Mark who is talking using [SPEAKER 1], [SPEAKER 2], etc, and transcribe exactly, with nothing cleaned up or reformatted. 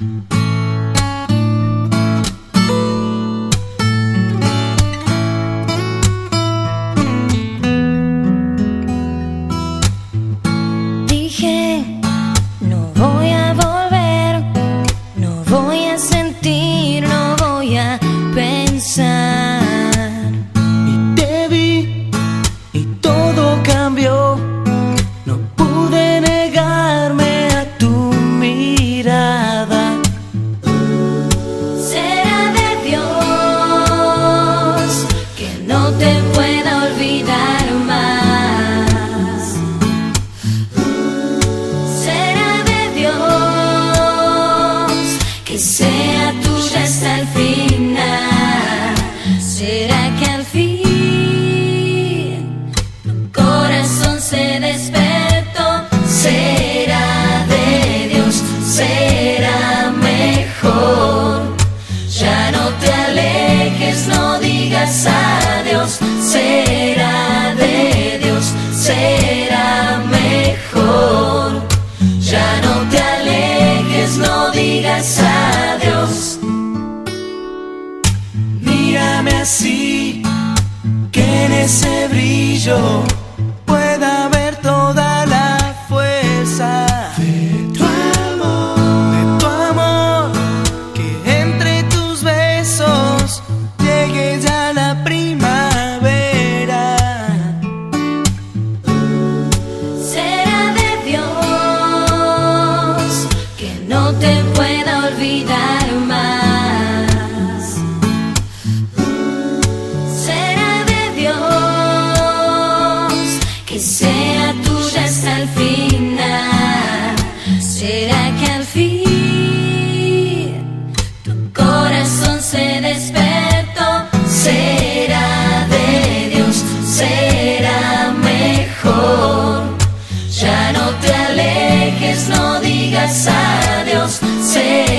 [SPEAKER 1] Dije, no voy a volver, no voy a sentir, no voy a pensar.
[SPEAKER 2] Y te vi y todo cambió. No pude negarme a tu mirada.
[SPEAKER 1] Será de Dios que no te pueda olvidar más. Será de Dios que sea tuya hasta el final. Será que al fin tu corazón se despertó. Será de Dios, será mejor. Ya no te alejes, no digas adiós. Será de Dios, será mejor. Ya no te alejes, no digas adiós.
[SPEAKER 2] Mírame así, que en ese brillo pueda ver toda la fuerza de tu amor, de tu amor, que entre tus besos llegue ya la primavera.
[SPEAKER 1] Será de Dios que no te pueda olvidar más. Será de Dios que sea tuya hasta el final. Será que al fin tu corazón se despertó. Será de Dios, será mejor. Ya no te alejes, no digas adiós. Será